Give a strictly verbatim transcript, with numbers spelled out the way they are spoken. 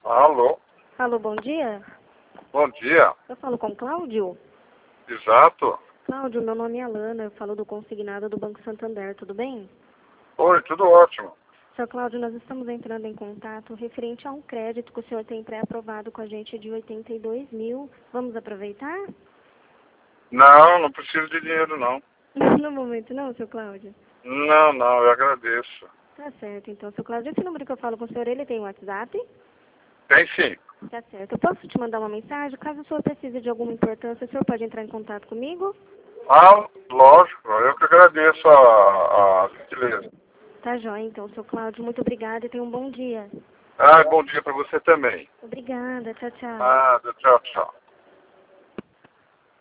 Alô? Alô, bom dia. Bom dia. Eu falo com Cláudio? Exato. Cláudio, meu nome é Alana, eu falo do consignado do Banco Santander, tudo bem? Oi, tudo ótimo. Senhor Cláudio, nós estamos entrando em contato referente a um crédito que o senhor tem pré-aprovado com a gente de oitenta e dois mil. Vamos aproveitar? Não, não preciso de dinheiro, não. No momento não, seu Cláudio? Não, não, eu agradeço. Tá certo, então, seu Cláudio, esse número que eu falo com o senhor, ele tem WhatsApp? Tem sim. Tá certo. Eu posso te mandar uma mensagem? Caso o senhor precise de alguma importância, o senhor pode entrar em contato comigo? Ah, lógico, eu que agradeço a, a gentileza. Tá jóia, então, seu Cláudio. Muito obrigada e tenha um bom dia. Ah, bom dia para você também. Obrigada. Tchau, tchau. Ah, tchau, tchau.